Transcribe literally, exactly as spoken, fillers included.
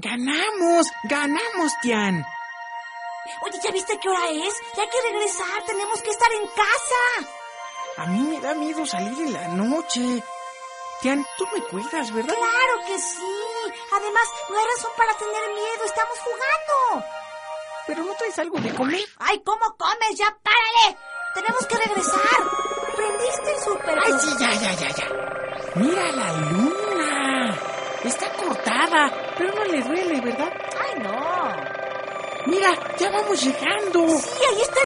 ¡Ganamos! ¡Ganamos, Tian! Oye, ¿ya viste qué hora es? Ya hay que regresar, tenemos que estar en casa. A mí me da miedo salir en la noche. Tian, tú me cuidas, ¿verdad? Claro que sí. Además, no hay razón para tener miedo, estamos jugando. ¿Pero no traes algo de comer? ¡Ay, cómo comes! ¡Ya párale! Tenemos que regresar. ¿Prendiste el súper? ¡Ay, sí, ya, ya, ya, ya! ¡Mira la luna! Está cortada, pero no le duele, ¿verdad? ¡Ay, no! ¡Mira, ya vamos llegando! Sí, ahí está